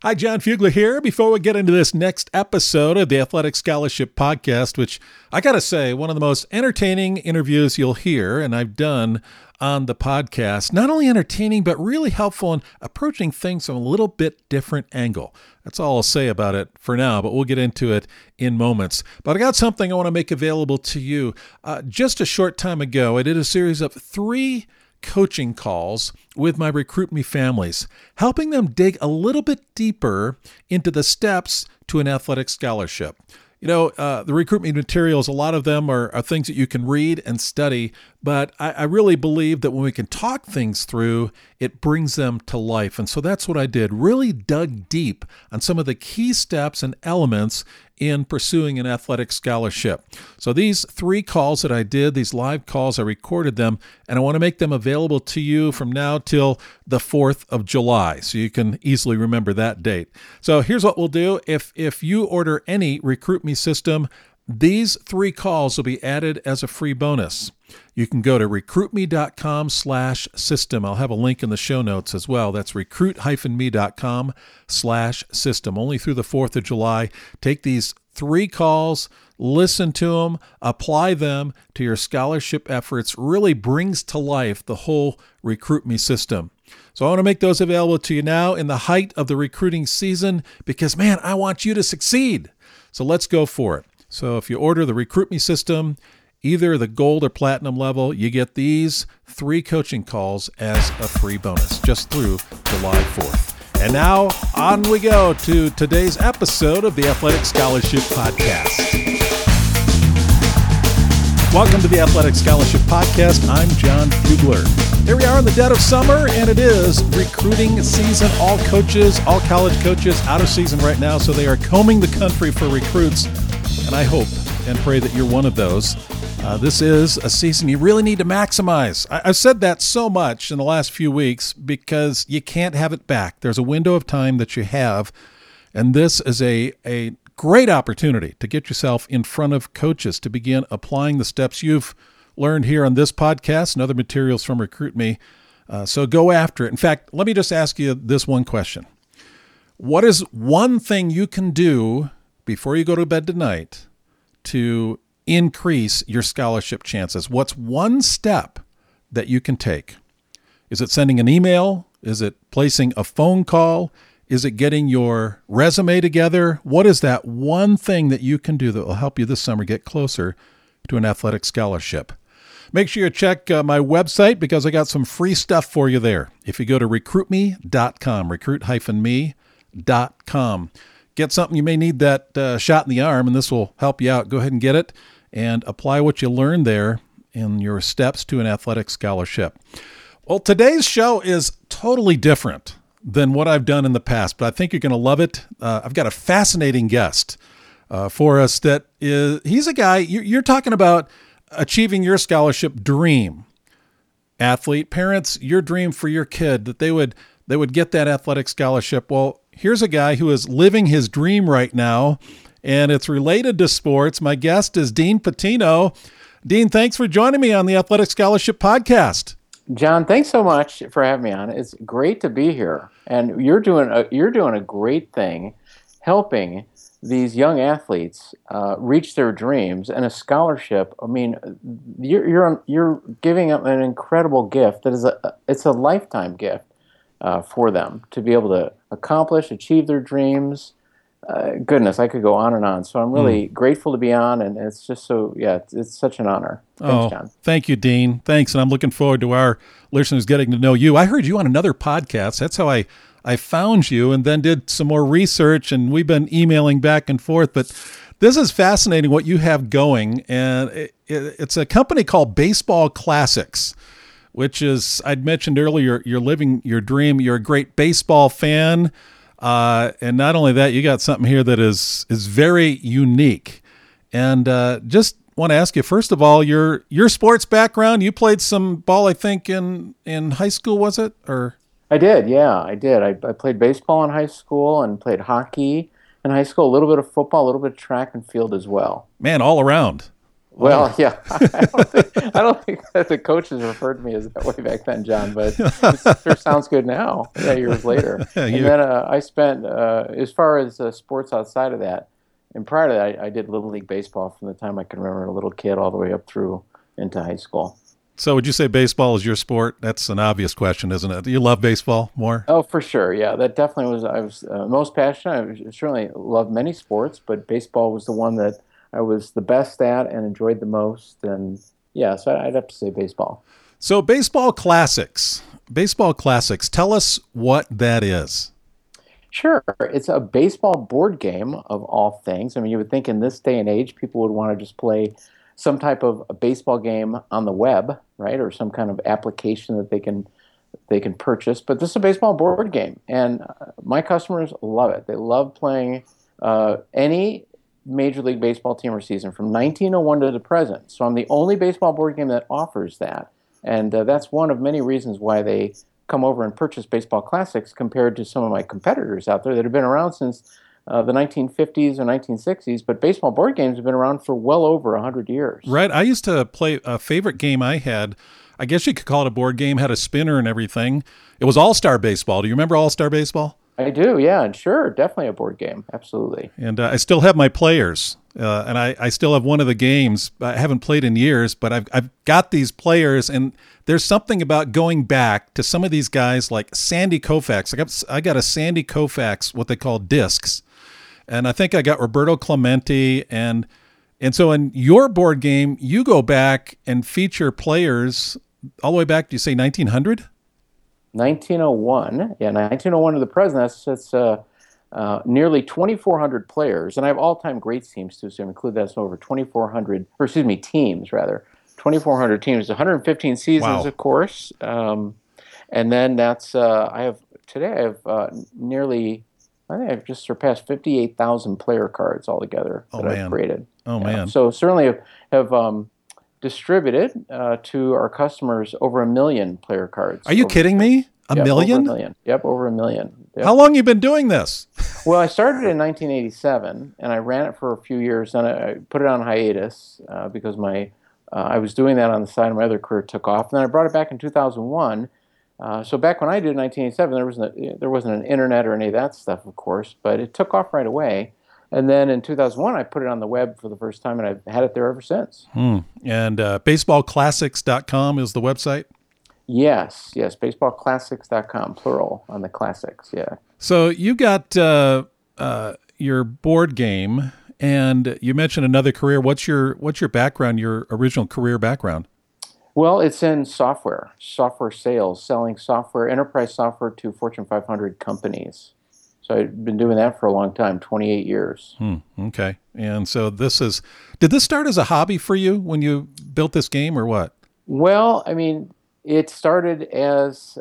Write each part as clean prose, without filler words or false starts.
Hi, John Fugler here. Before we get into this next episode of the Athletic Scholarship Podcast, which I got to say, one of the most entertaining interviews you'll hear, and I've done on the podcast, not only entertaining, but really helpful in approaching things from a little bit different angle. That's all I'll say about it for now, but we'll get into it in moments. But I got something I want to make available to you. Just a short time ago, I did a series of 3 coaching calls with my Recruit Me families, helping them dig a little bit deeper into the steps to an athletic scholarship. You know, the Recruit Me materials, a lot of them are things that you can read and study, but I really believe that when we can talk things through, it brings them to life. And so that's what I did, really dug deep on some of the key steps and elements in pursuing an athletic scholarship. So these 3 calls that I did, these live calls, I recorded them, and I want to make them available to you from now till the 4th of July, so you can easily remember that date. So here's what we'll do. If you order any Recruit Me system, these 3 calls will be added as a free bonus. You can go to recruitme.com/system. I'll have a link in the show notes as well. That's recruit-me.com/system. Only through the 4th of July. Take these 3 calls, listen to them, apply them to your scholarship efforts. Really brings to life the whole Recruit Me system. So I want to make those available to you now in the height of the recruiting season because, man, I want you to succeed. So let's go for it. So if you order the Recruit Me system, either the gold or platinum level, you get these 3 coaching calls as a free bonus just through July 4th. And now on we go to today's episode of the Athletic Scholarship Podcast. Welcome to the Athletic Scholarship Podcast. I'm John Fugler. Here we are in the dead of summer, and it is recruiting season. All coaches, all college coaches out of season right now, so they are combing the country for recruits. And I hope and pray that you're one of those. This is a season you really need to maximize. I've said that so much in the last few weeks because you can't have it back. There's a window of time that you have, and this is a great opportunity to get yourself in front of coaches to begin applying the steps you've learned here on this podcast and other materials from Recruit Me. So go after it. In fact, let me just ask you this one question. What is one thing you can do before you go to bed tonight to increase your scholarship chances? What's one step that you can take? Is it sending an email? Is it placing a phone call? Is it getting your resume together? What is that one thing that you can do that will help you this summer get closer to an athletic scholarship? Make sure you check my website because I got some free stuff for you there. If you go to recruitme.com, recruit-me.com. Get something, you may need that shot in the arm, and this will help you out. Go ahead and get it and apply what you learned there in your steps to an athletic scholarship. Well, today's show is totally different than what I've done in the past, but I think you're going to love it. I've got a fascinating guest for us that is, he's a guy, you're talking about achieving your scholarship dream. Athlete, parents, your dream for your kid, that they would get that athletic scholarship. Well, here's a guy who is living his dream right now, and it's related to sports. My guest is Dean Patino. Dean, thanks for joining me on the Athletic Scholarship Podcast. John, thanks so much for having me on. It's great to be here, and you're doing a great thing, helping these young athletes reach their dreams. And a scholarship, I mean, you're giving them an incredible gift that is it's a lifetime gift for them to be able to achieve their dreams. Goodness, I could go on and on. So I'm really grateful to be on, and it's just it's such an honor. Thanks, John. Thank you, Dean. Thanks, and I'm looking forward to our listeners getting to know you. I heard you on another podcast. That's how I found you, and then did some more research, and we've been emailing back and forth. But this is fascinating what you have going, and it's a company called Baseball Classics, which is, I'd mentioned earlier, you're living your dream. You're a great baseball fan. And not only that, you got something here that is very unique. And just want to ask you, first of all, your sports background. You played some ball, I think, in high school, was it? Or I did, yeah, I did. I played baseball in high school and played hockey in high school, a little bit of football, a little bit of track and field as well. Man, all around. Well, yeah, I don't think that the coaches referred to me as that way back then, John, but it sure sounds good now, yeah, years later. And You then I spent, as far as sports outside of that, and prior to that, I did Little League Baseball from the time I can remember, a little kid, all the way up through into high school. So would you say baseball is your sport? That's an obvious question, isn't it? Do you love baseball more? Oh, for sure. Yeah, that definitely was. I was most passionate. Certainly loved many sports, but baseball was the one that I was the best at and enjoyed the most. And yeah, so I'd have to say baseball. So baseball classics. Baseball classics. Tell us what that is. Sure, it's a baseball board game of all things. I mean, you would think in this day and age, people would want to just play some type of a baseball game on the web, right, or some kind of application that they can purchase. But this is a baseball board game, and my customers love it. They love playing any Major League Baseball team or season from 1901 to the present. So I'm the only baseball board game that offers that, and that's one of many reasons why they come over and purchase baseball classics compared to some of my competitors out there that have been around since the 1950s or 1960s. But baseball board games have been around for well over 100 years. Right. I used to play a favorite game I had. I guess you could call it a board game, had a spinner and everything. It was All-Star Baseball. Do you remember All-Star Baseball? I do, yeah, and sure, definitely a board game, absolutely. And I still have my players, and I still have one of the games. I haven't played in years, but I've got these players, and there's something about going back to some of these guys like Sandy Koufax. I got a Sandy Koufax, what they call discs, and I think I got Roberto Clemente, and so in your board game, you go back and feature players all the way back. Do you say 1900? 1901, yeah, 1901 to the present. That's nearly 2,400 players, and I have all-time greats teams too. So I include that. So over 2,400, or excuse me, teams rather. 2,400 teams, 115 seasons, Wow. Of course, and then that's I have nearly. I think I've just surpassed 58,000 player cards altogether that I've created. Oh man! So certainly have distributed to our customers over 1 million player cards. Are you kidding me? A million? Over 1 million. Yep, over 1 million. Yep. How long you been doing this? Well, I started in 1987, and I ran it for a few years. Then I put it on hiatus because I was doing that on the side, and my other career took off. And then I brought it back in 2001. So back when I did in 1987, there wasn't an internet or any of that stuff, of course, but it took off right away. And then in 2001, I put it on the web for the first time, and I've had it there ever since. And baseballclassics.com is the website? Yes, baseballclassics.com, plural on the classics, yeah. So you got your board game, and you mentioned another career. What's your background, your original career background? Well, it's in software sales, selling software, enterprise software to Fortune 500 companies. So I've been doing that for a long time, 28 years. Okay. And so did this start as a hobby for you when you built this game or what? Well, I mean, it started as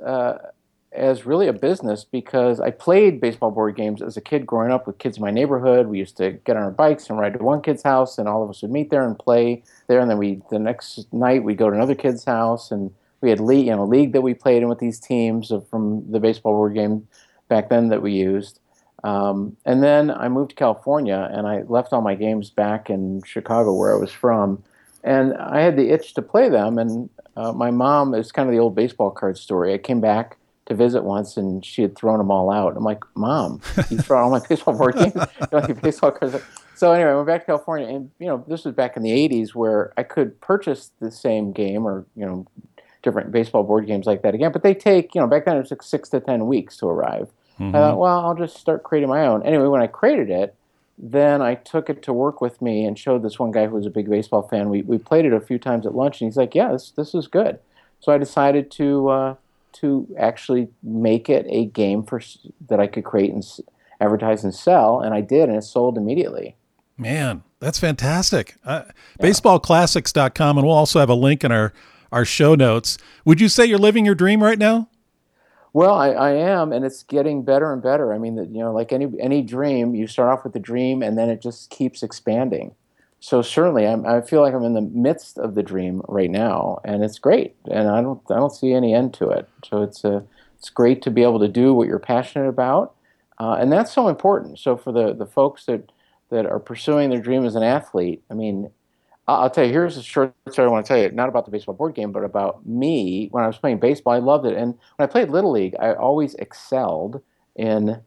really a business because I played baseball board games as a kid growing up with kids in my neighborhood. We used to get on our bikes and ride to one kid's house, and all of us would meet there and play there. And then the next night we'd go to another kid's house, and we had a league that we played in with these teams from the baseball board game back then that we used. And then I moved to California, and I left all my games back in Chicago where I was from. And I had the itch to play them, and my mom, is kind of the old baseball card story. I came back to visit once, and she had thrown them all out. I'm like, Mom, you throw all my baseball board games? You don't have baseball cards? So anyway, I went back to California, and this was back in the 80s where I could purchase the same game or different baseball board games like that again, but they take back then it took 6 to 10 weeks to arrive. I thought, well, I'll just start creating my own. Anyway, when I created it, then I took it to work with me and showed this one guy who was a big baseball fan. We played it a few times at lunch, and he's like, yeah, this is good. So I decided to actually make it a game that I could create and advertise and sell, and I did, and it sold immediately. Man, that's fantastic. Baseballclassics.com, and we'll also have a link in our show notes. Would you say you're living your dream right now? Well, I am, and it's getting better and better. I mean, like any dream, you start off with the dream, and then it just keeps expanding. So certainly, I feel like I'm in the midst of the dream right now, and it's great. And I don't see any end to it. So it's great to be able to do what you're passionate about, and that's so important. So for the folks that are pursuing their dream as an athlete, I mean, I'll tell you, here's a short story I want to tell you, not about the baseball board game, but about me. When I was playing baseball, I loved it. And when I played Little League, I always excelled in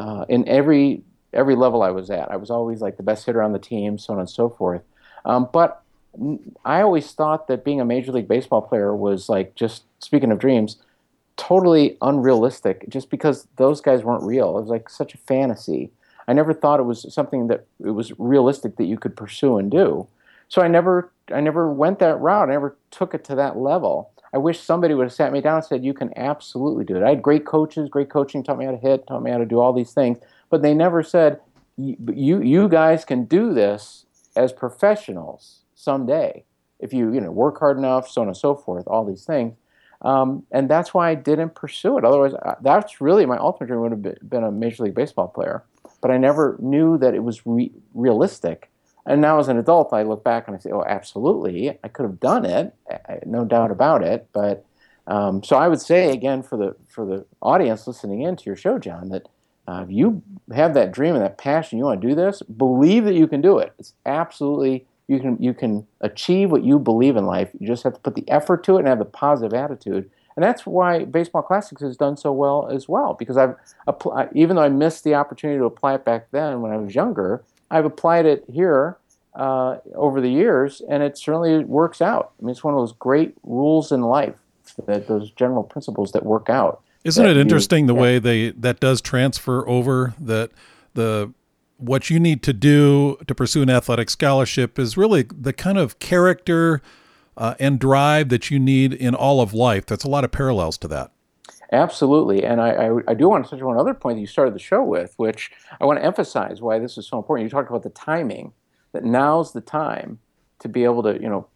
every level I was at. I was always like the best hitter on the team, so on and so forth. But I always thought that being a Major League Baseball player was like, just speaking of dreams, totally unrealistic just because those guys weren't real. It was like such a fantasy. I never thought it was something that it was realistic that you could pursue and do. So I never went that route. I never took it to that level. I wish somebody would have sat me down and said, you can absolutely do it. I had great coaches, great coaching, taught me how to hit, taught me how to do all these things, but they never said, you guys can do this as professionals someday if you work hard enough, so on and so forth, all these things. And that's why I didn't pursue it. Otherwise, that's really my ultimate dream would have been a Major League Baseball player. But I never knew that it was realistic. And now as an adult, I look back and I say, oh, absolutely, I could have done it, no doubt about it. But so I would say, again, for the audience listening in to your show, John, that if you have that dream and that passion, you want to do this, believe that you can do it. It's absolutely, you can achieve what you believe in life. You just have to put the effort to it and have the positive attitude. And that's why Baseball Classics has done so well as well, because even though I missed the opportunity to apply it back then when I was younger, I've applied it here over the years, and it certainly works out. I mean, it's one of those great rules in life, those general principles that work out. Isn't it interesting the way that does transfer over, that what you need to do to pursue an athletic scholarship is really the kind of character and drive that you need in all of life. That's a lot of parallels to that. Absolutely. And I do want to touch on one other point that you started the show with, which I want to emphasize why this is so important. You talked about the timing, that now's the time to be able to,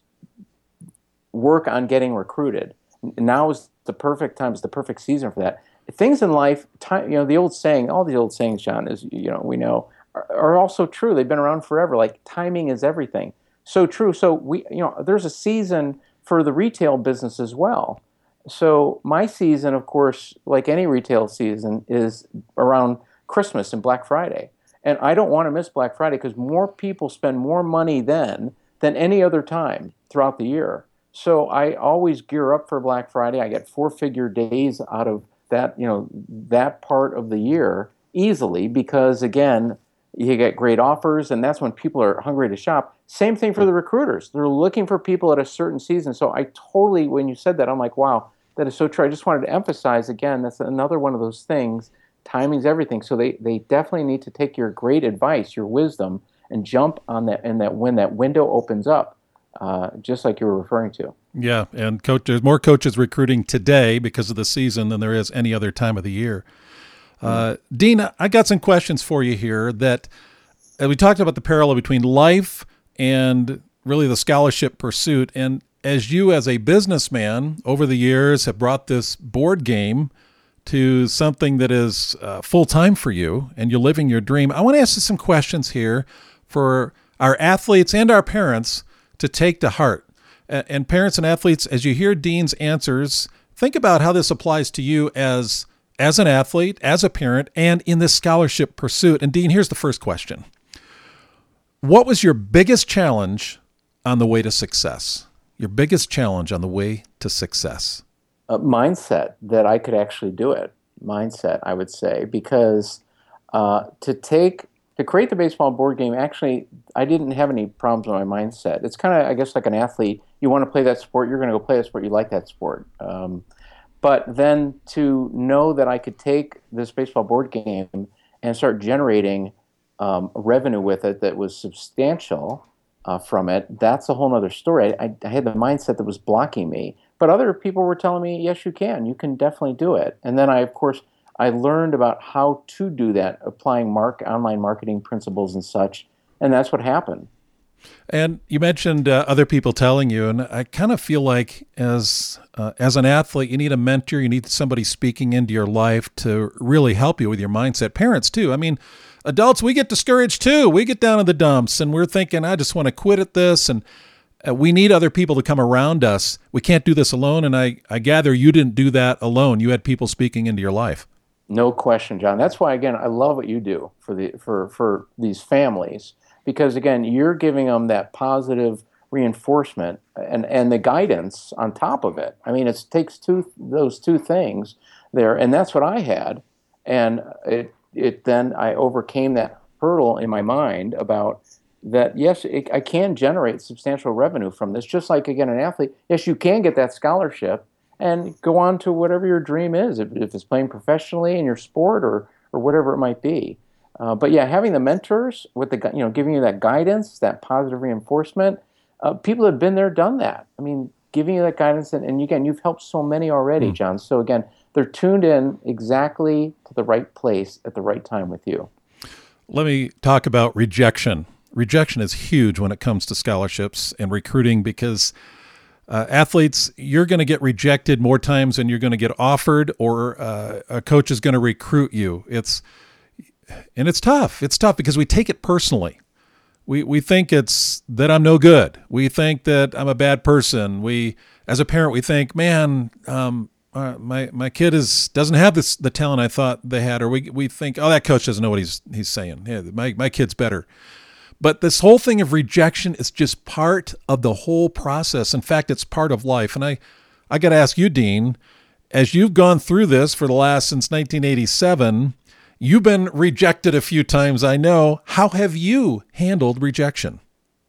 work on getting recruited. Now is the perfect time, it's the perfect season for that. Things in life, the old saying, all these old sayings, John, is, we know, are also true. They've been around forever. Like, timing is everything. So true. So there's a season for the retail business as well. So my season, of course, like any retail season, is around Christmas and Black Friday. And I don't want to miss Black Friday because more people spend more money then than any other time throughout the year. So I always gear up for Black Friday. I get 4-figure days out of that, that part of the year easily because, again, you get great offers, and that's when people are hungry to shop. Same thing for the recruiters. They're looking for people at a certain season. So I totally, when you said that, I'm like, wow, that is so true. I just wanted to emphasize, again, that's another one of those things. Timing's everything. So they definitely need to take your great advice, your wisdom, and jump on that, and that when that window opens up, just like you were referring to. Yeah, and there's more coaches recruiting today because of the season than there is any other time of the year. Dean, I got some questions for you here that we talked about the parallel between life and really the scholarship pursuit. And as you, as a businessman, over the years have brought this board game to something that is full-time for you and you're living your dream, I want to ask you some questions here for our athletes and our parents to take to heart. And parents and athletes, as you hear Dean's answers, think about how this applies to you as an athlete, as a parent, and in this scholarship pursuit. And Dean, here's the first question. What was your biggest challenge on the way to success? Your biggest challenge on the way to success? Mindset, that I could actually do it. Mindset, I would say, because to create the baseball board game, actually, I didn't have any problems with my mindset. It's kind of, I guess, like an athlete. You want to play that sport, you're going to go play that sport, you like that sport. But then to know that I could take this baseball board game and start generating revenue with it that was substantial from it, that's a whole other story. I had the mindset that was blocking me. But other people were telling me, yes, you can definitely do it. And then I learned about how to do that, applying online marketing principles and such, and that's what happened. And you mentioned other people telling you, and I kind of feel like as an athlete, you need a mentor, you need somebody speaking into your life to really help you with your mindset. Parents too. I mean, adults, we get discouraged too. We get down in the dumps, and we're thinking, I just want to quit at this, and we need other people to come around us. We can't do this alone, and I gather you didn't do that alone. You had people speaking into your life. No question, John. That's why, again, I love what you do for these families, because again, you're giving them that positive reinforcement and the guidance on top of it. I mean, it takes those two things there, and that's what I had, and it then I overcame that hurdle in my mind about that. Yes, I can generate substantial revenue from this, just like again an athlete. Yes, you can get that scholarship and go on to whatever your dream is, if it's playing professionally in your sport or whatever it might be. But yeah, having the mentors with the giving you that guidance, that positive reinforcement. People have been there, done that. I mean, giving you that guidance, and again, you've helped so many already, John. So again, they're tuned in exactly to the right place at the right time with you. Let me talk about rejection. Rejection is huge when it comes to scholarships and recruiting because athletes, you're going to get rejected more times than you're going to get offered, or a coach is going to recruit you. It's tough. It's tough because we take it personally. We think it's that I'm no good. We think that I'm a bad person. As a parent, we think, man, my kid doesn't have the talent I thought they had, or we think, oh, that coach doesn't know what he's saying. Yeah, my kid's better. But this whole thing of rejection is just part of the whole process. In fact, it's part of life. And I got to ask you, Dean, as you've gone through this since 1987. You've been rejected a few times, I know. How have you handled rejection?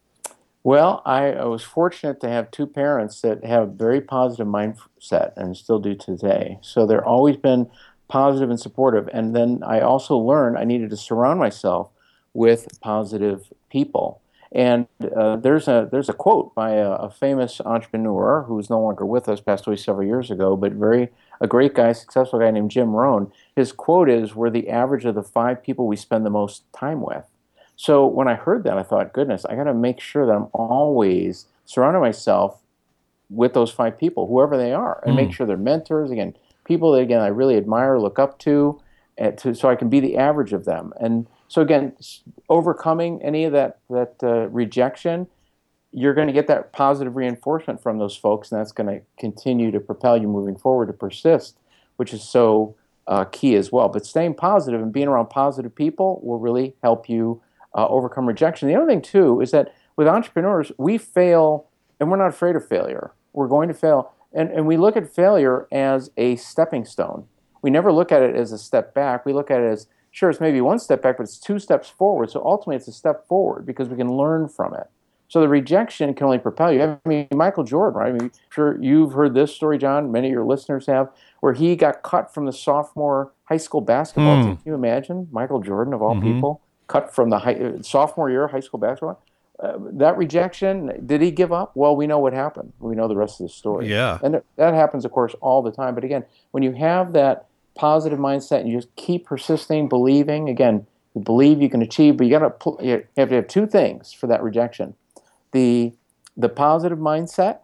Well, I was fortunate to have two parents that have a very positive mindset and still do today. So they're always been positive and supportive. And then I also learned I needed to surround myself with positive people. And there's a quote by a famous entrepreneur who's no longer with us, passed away several years ago, but a great guy, successful guy named Jim Rohn. His quote is, "We're the average of the 5 people we spend the most time with." So when I heard that, I thought, goodness, I got to make sure that I'm always surrounding myself with those 5 people, whoever they are, and make sure they're mentors, again, people that, again, I really admire, look up to, so I can be the average of them. And so again, overcoming any of that rejection, you're going to get that positive reinforcement from those folks, and that's going to continue to propel you moving forward to persist, which is so key as well. But staying positive and being around positive people will really help you overcome rejection. The other thing, too, is that with entrepreneurs, we fail, and we're not afraid of failure. We're going to fail, and we look at failure as a stepping stone. We never look at it as a step back. We look at it as, sure, it's maybe 1 step back, but it's 2 steps forward. So ultimately, it's a step forward because we can learn from it. So the rejection can only propel you. I mean, Michael Jordan, right? I mean, sure, you've heard this story, John. Many of your listeners have, where he got cut from the sophomore high school basketball team. Can you imagine? Michael Jordan, of all people, cut from the sophomore year of high school basketball. That rejection, did he give up? Well, we know what happened. We know the rest of the story. Yeah. And that happens, of course, all the time. But again, when you have that positive mindset and you just keep persisting, believing, again, you believe you can achieve, but you have to have 2 things for that rejection. The positive mindset,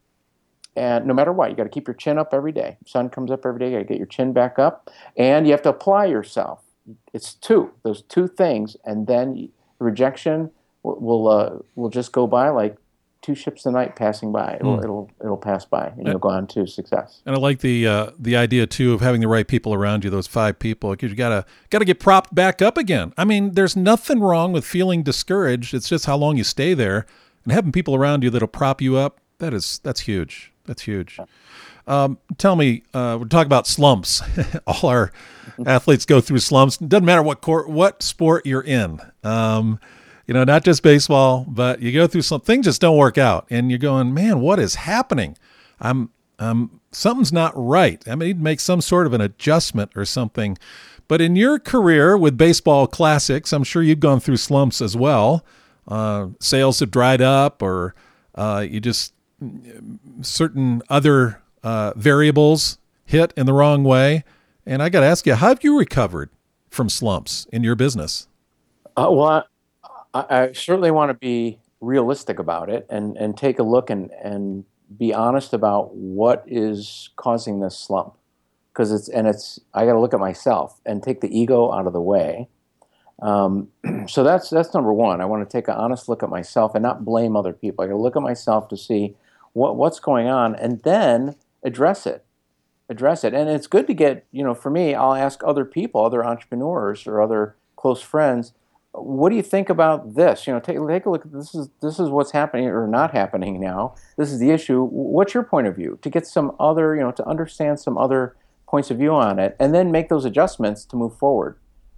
and no matter what, you got to keep your chin up every day. Sun comes up every day, you got to get your chin back up, and you have to apply yourself. It's those two things, and then the rejection will just go by like 2 ships a night passing by. It'll pass by, and you'll go on to success. And I like the idea too of having the right people around you, those 5 people, because you gotta get propped back up again. I mean, there's nothing wrong with feeling discouraged. It's just how long you stay there, and having people around you that'll prop you up. That's huge. That's huge. Tell me, we're talking about slumps. All our athletes go through slumps. It doesn't matter what sport you're in. Not just baseball, but you go through things just don't work out, and you're going, man, what is happening? Something's not right. I need to make some sort of an adjustment or something. But in your career with baseball classics, I'm sure you've gone through slumps as well. Sales have dried up, or you just certain other variables hit in the wrong way. And I got to ask you, how have you recovered from slumps in your business? Well, I certainly want to be realistic about it and take a look and be honest about what is causing this slump. Because I got to look at myself and take the ego out of the way. So that's number one. I want to take an honest look at myself and not blame other people. I got to look at myself to see what's going on, and then address it. And it's good to get, for me, I'll ask other people, other entrepreneurs or other close friends, what do you think about this? Take a look. This is what's happening or not happening now. This is the issue. What's your point of view? To get some other, to understand some other points of view on it, and then make those adjustments to move forward,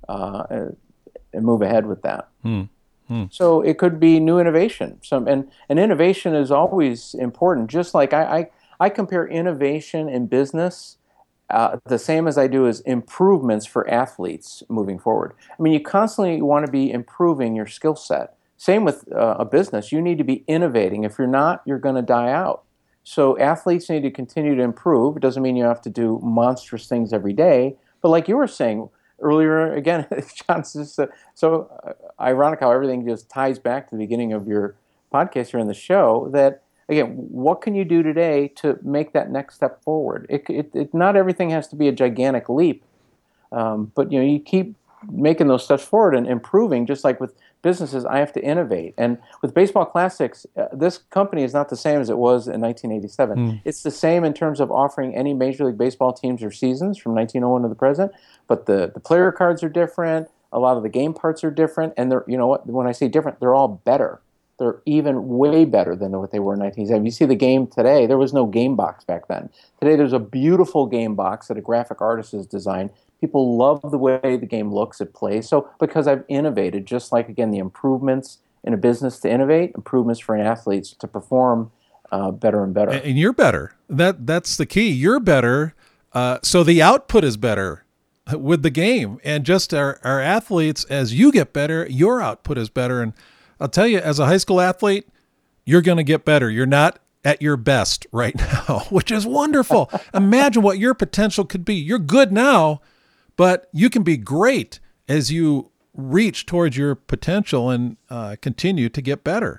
and move ahead with that. So it could be new innovation. And innovation is always important. Just like I compare innovation in business the same as I do as improvements for athletes moving forward. I mean, you constantly want to be improving your skill set. Same with a business. You need to be innovating. If you're not, you're going to die out. So athletes need to continue to improve. It doesn't mean you have to do monstrous things every day. But like you were saying earlier, again, John, it's just so ironic how everything just ties back to the beginning of your podcast here in the show that, again, what can you do today to make that next step forward? Not everything has to be a gigantic leap, but you keep making those steps forward and improving. Just like with businesses, I have to innovate. And with Baseball Classics, this company is not the same as it was in 1987. It's the same in terms of offering any Major League Baseball teams or seasons from 1901 to the present, but the player cards are different. A lot of the game parts are different, and they're, when I say different, they're all better. They're even way better than what they were in 1970. You see the game today, there was no game box back then. Today there's a beautiful game box that a graphic artist has designed. People love the way the game looks, it plays. So because I've innovated, just like, again, the improvements in a business to innovate, improvements for an athlete to perform better and better. And you're better. That's the key. You're better, so the output is better with the game. And just our athletes, as you get better, your output is better. And I'll tell you, as a high school athlete, you're going to get better. You're not at your best right now, which is wonderful. Imagine what your potential could be. You're good now, but you can be great as you reach towards your potential and continue to get better.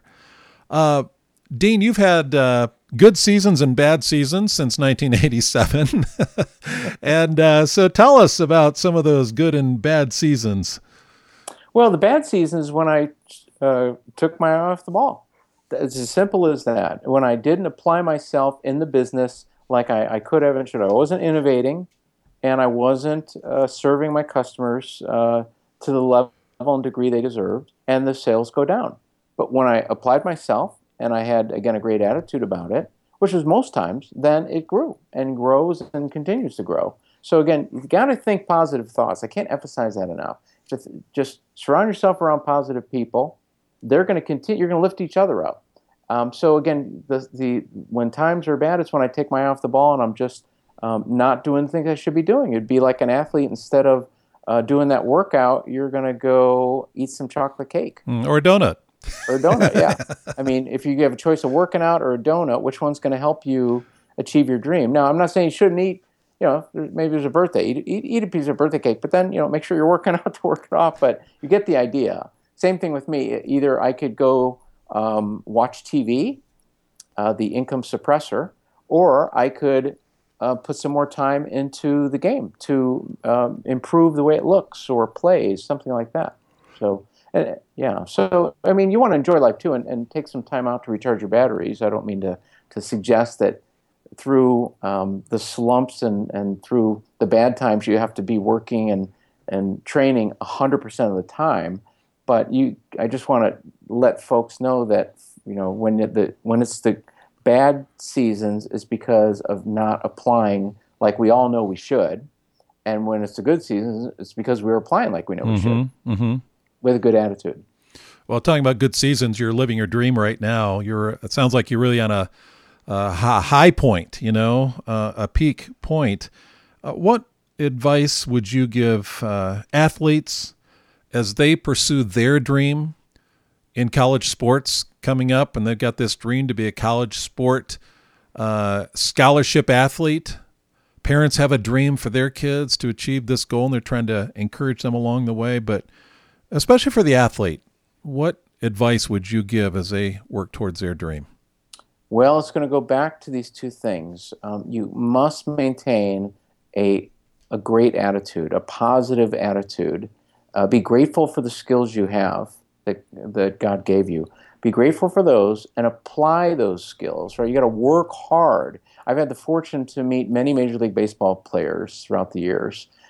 Dean, you've had good seasons and bad seasons since 1987. And so tell us about some of those good and bad seasons. Well, the bad seasons when I took my eye off the ball. It's as simple as that. When I didn't apply myself in the business like I could have and should have. I wasn't innovating, and I wasn't serving my customers to the level and degree they deserved, and the sales go down. But when I applied myself, and I had, again, a great attitude about it, which was most times, then it grew and grows and continues to grow. So again, you've got to think positive thoughts. I can't emphasize that enough. Just surround yourself around positive people. They're going to continue. You're going to lift each other up. So again, when times are bad, it's when I take my eye off the ball and I'm just not doing the things I should be doing. It'd be like an athlete, instead of doing that workout, you're going to go eat some chocolate cake. Or a donut. Or a donut, yeah. I mean, if you have a choice of working out or a donut, which one's going to help you achieve your dream? Now, I'm not saying you shouldn't eat. Maybe there's a birthday. Eat a piece of birthday cake, but then, make sure you're working out to work it off. But you get the idea. Same thing with me. Either I could go watch TV, the income suppressor, or I could put some more time into the game to improve the way it looks or plays, something like that. So, So, I mean, you want to enjoy life too and take some time out to recharge your batteries. I don't mean to suggest that through the slumps and through the bad times you have to be working and training 100% of the time. But I just want to let folks know that when it's the bad seasons, it's because of not applying like we all know we should, and when it's the good seasons, it's because we're applying like we know we should, with a good attitude. Well, talking about good seasons, you're living your dream right now. It sounds like you're really on a high point, a peak point. What advice would you give athletes as they pursue their dream in college sports coming up, and they've got this dream to be a college sport scholarship athlete? Parents have a dream for their kids to achieve this goal, and they're trying to encourage them along the way. But especially for the athlete, what advice would you give as they work towards their dream? Well, it's going to go back to these two things. You must maintain a great attitude, a positive attitude. Be grateful for the skills you have that God gave you. Be grateful for those and apply those skills, right? You got to work hard. I've had the fortune to meet many Major League Baseball players throughout the years,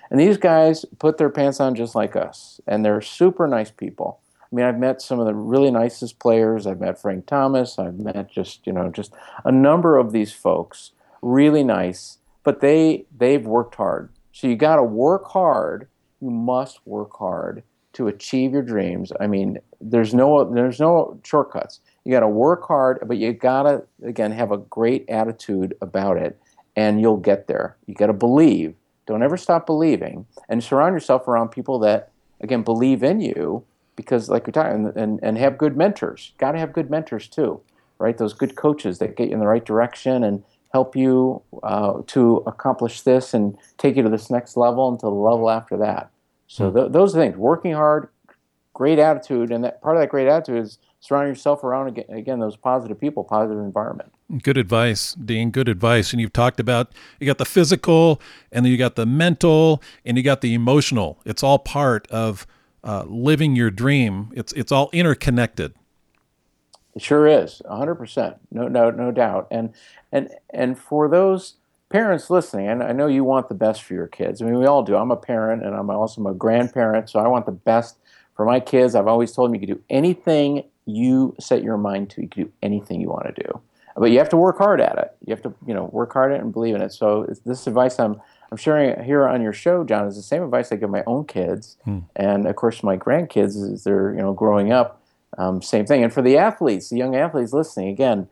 And these guys put their pants on just like us, and they're super nice people. I mean, I've met some of the really nicest players. I've met Frank Thomas. I've met just a number of these folks, really nice, but they've worked hard. So you got to work hard. You must work hard to achieve your dreams. I mean, there's no shortcuts. You got to work hard, but you got to, again, have a great attitude about it, and you'll get there. You got to believe. Don't ever stop believing, and surround yourself around people that, again, believe in you, because like we're talking, and have good mentors. Got to have good mentors too, right? Those good coaches that get you in the right direction and help you to accomplish this and take you to this next level and to the level after that. So those are things. Working hard, great attitude, and that part of that great attitude is surrounding yourself around, again, those positive people, positive environment. Good advice, Dean. Good advice. And you've talked about, you got the physical, and then you got the mental, and you got the emotional. It's all part of living your dream. It's all interconnected. It sure is, 100%, no doubt. And for those parents listening, and I know you want the best for your kids. I mean, we all do. I'm a parent, and I'm also a grandparent, so I want the best for my kids. I've always told them you can do anything you set your mind to. You can do anything you want to do, but you have to work hard at it. You have to, work hard at it and believe in it. So this advice I'm sharing here on your show, John, is the same advice I give my own kids, and of course my grandkids as they're growing up. Same thing. And for the athletes, the young athletes listening, again,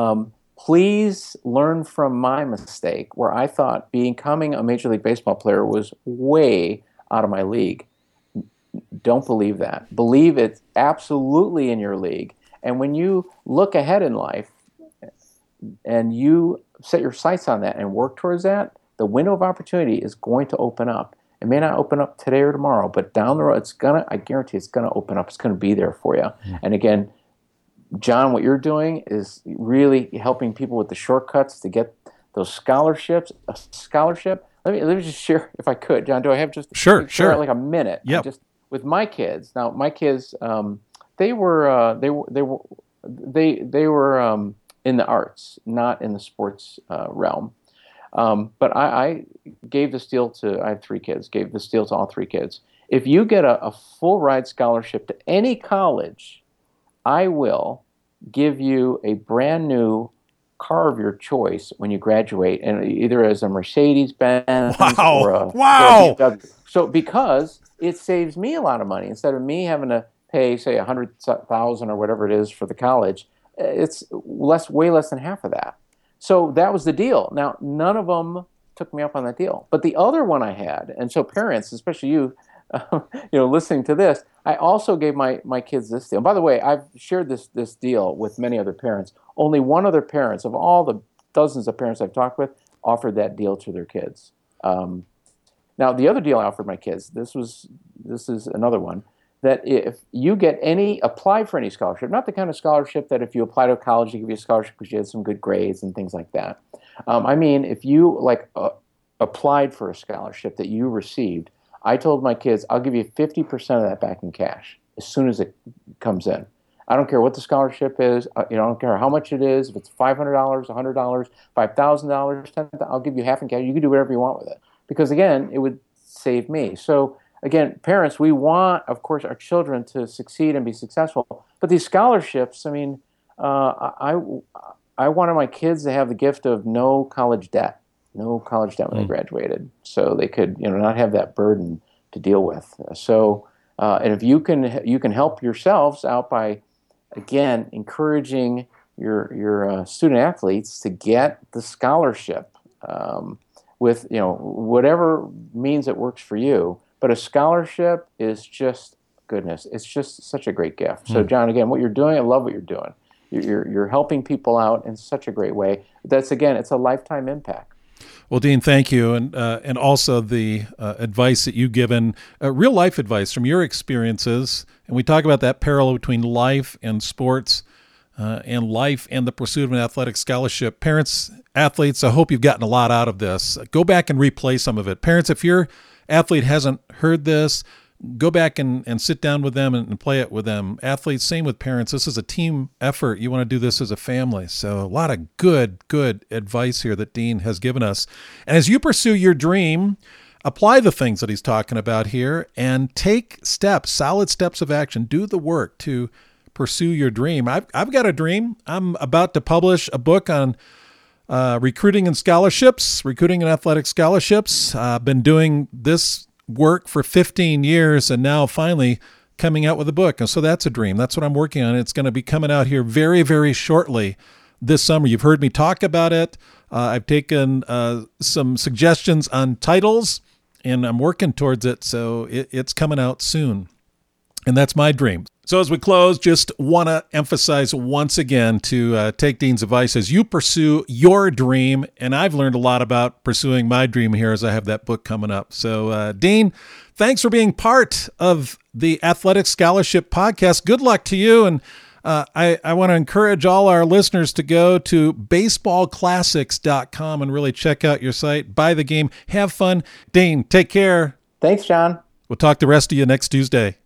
please learn from my mistake where I thought becoming a Major League Baseball player was way out of my league. Don't believe that. Believe it's absolutely in your league. And when you look ahead in life and you set your sights on that and work towards that, the window of opportunity is going to open up. It may not open up today or tomorrow, but down the road, I guarantee it's going to open up. It's going to be there for you. And again, John, what you're doing is really helping people with the shortcuts to get those scholarships. A scholarship. Let me just share, if I could, John. Do I have just sure like a minute? Yep. Just with my kids. Now, my kids, they were in the arts, not in the sports realm. But I gave this deal to, I have 3 kids, gave this deal to all 3 kids. If you get a full ride scholarship to any college, I will give you a brand new car of your choice when you graduate, and either as a Mercedes-Benz or a BMW. So because it saves me a lot of money, instead of me having to pay, say, $100,000 or whatever it is for the college, it's way less than half of that. So that was the deal. Now, none of them took me up on that deal. But the other one I had, and so parents, especially you, listening to this, I also gave my kids this deal. By the way, I've shared this deal with many other parents. Only one other parents, of all the dozens of parents I've talked with, offered that deal to their kids. Now, the other deal I offered my kids, this is another one, that if you apply for any scholarship, not the kind of scholarship that if you apply to a college, they give you a scholarship because you had some good grades and things like that. I mean, if you applied for a scholarship that you received, I told my kids, I'll give you 50% of that back in cash as soon as it comes in. I don't care what the scholarship is. I don't care how much it is. If it's $500, $100, $5,000, $10,000, I'll give you half in cash. You can do whatever you want with it. Because again, it would save me. So again, parents, we want, of course, our children to succeed and be successful. But these scholarships, I mean, I wanted my kids to have the gift of no college debt when they graduated, so they could, not have that burden to deal with. So, and if you can help yourselves out by, again, encouraging your student athletes to get the scholarship with whatever means it works for you. But a scholarship is just goodness. It's just such a great gift. So, John, again, what you're doing, I love what you're doing. You're helping people out in such a great way. That's, again, it's a lifetime impact. Well, Dean, thank you. And also the advice that you've given, real life advice from your experiences. And we talk about that parallel between life and sports and life and the pursuit of an athletic scholarship. Parents, athletes, I hope you've gotten a lot out of this. Go back and replay some of it. Parents, if your athlete hasn't heard this, go back and sit down with them and play it with them. Athletes, same with parents. This is a team effort. You want to do this as a family. So a lot of good advice here that Dean has given us. And as you pursue your dream, apply the things that he's talking about here and take steps, solid steps of action. Do the work to pursue your dream. I've got a dream. I'm about to publish a book on recruiting and scholarships, recruiting and athletic scholarships. I've been doing this work for 15 years and now finally coming out with a book. And so that's a dream. That's what I'm working on. It's going to be coming out here very, very shortly this summer. You've heard me talk about it. I've taken some suggestions on titles and I'm working towards it. So it's coming out soon. And that's my dream. So as we close, just want to emphasize once again to take Dean's advice as you pursue your dream. And I've learned a lot about pursuing my dream here as I have that book coming up. So Dean, thanks for being part of the Athletic Scholarship Podcast. Good luck to you. And I want to encourage all our listeners to go to baseballclassics.com and really check out your site, buy the game, have fun. Dean, take care. Thanks, John. We'll talk to the rest of you next Tuesday.